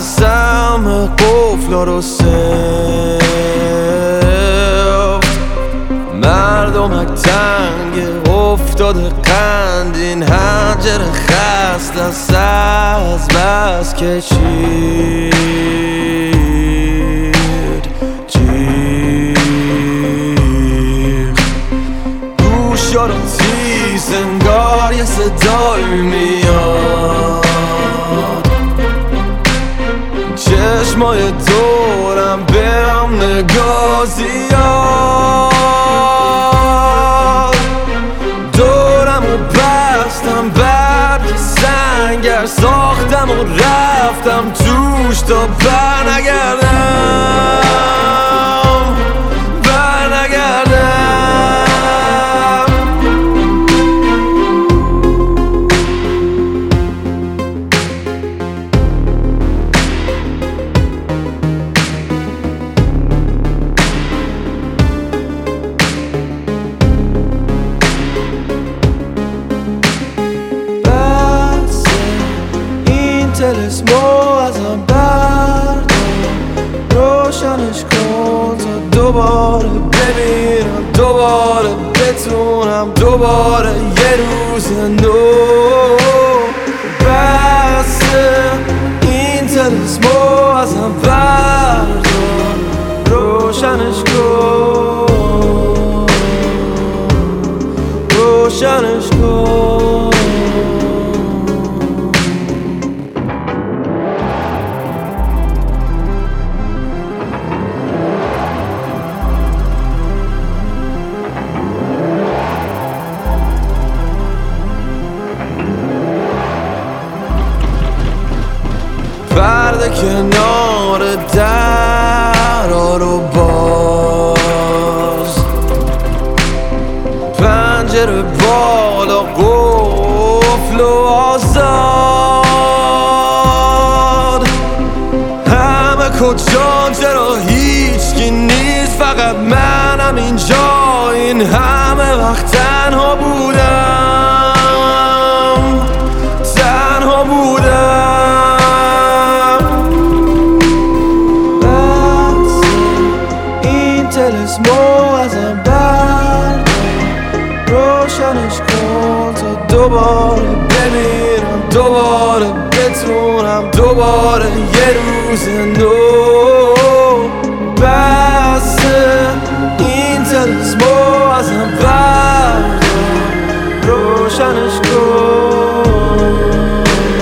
بستم قفلا رو سفت، مردمک تنگ افتاده قند، این حنجره خست است از بس کشید جیغ. گوشا رو تیز انگار یه صدای میاد، چشمای دورم به هم نگاه زیاد، دورم و بستم برگ سنگر ساختم و رفتم توش تا برنگردم. تلسمو ازم بردار، روشنش کن تا دوباره ببینم، دوباره بتونم، دوباره یه روز نو. بسه این تلسمو ازم بردار، روشنش کن، روشنش کن. پرده کنار درا رو باز، پنجره بالا قفل و آزاد. همه کجان چرا هیچکی نیست، فقط منم اینجا، این همه وقت تنها بودم، تنها بودم. تلسمو ازم بردار، روشنش کن تا دوباره ببینم، دوباره بتونم، دوباره یه روز نو. بسه این تلسمو ازم بردار، روشنش کن،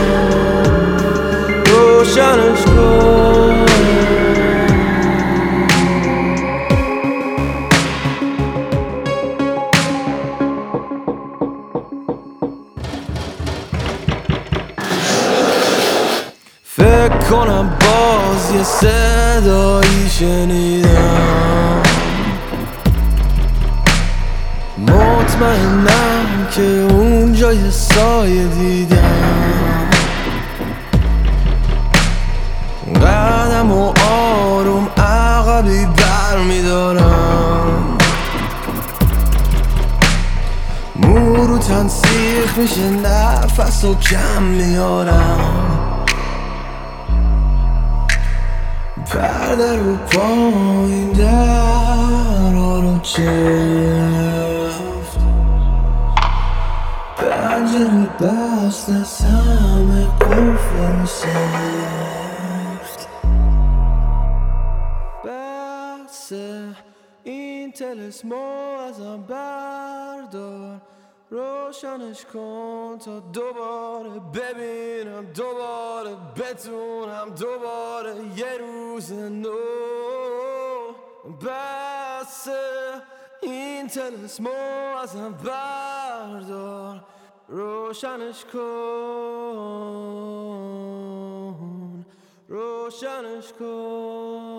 روشنش کن. فکر کنم باز یه صدایی شنیدم، مطمئنم که اونجا یه سایه دیدم. قدم و آروم عقبی بر میدارم، مو رو تن سیخ میشه، نفس و کم میارم. پرده رو پایین درا رو چفت، پنجره بست از همه قفل رو سفت. بسه این تلسمو ازم بردار، روشنش کن تا دوباره ببینم، دوباره بتونم، دوباره یه روز نو. بسه این تلسمو ازم بردار، روشنش کن، روشنش کن.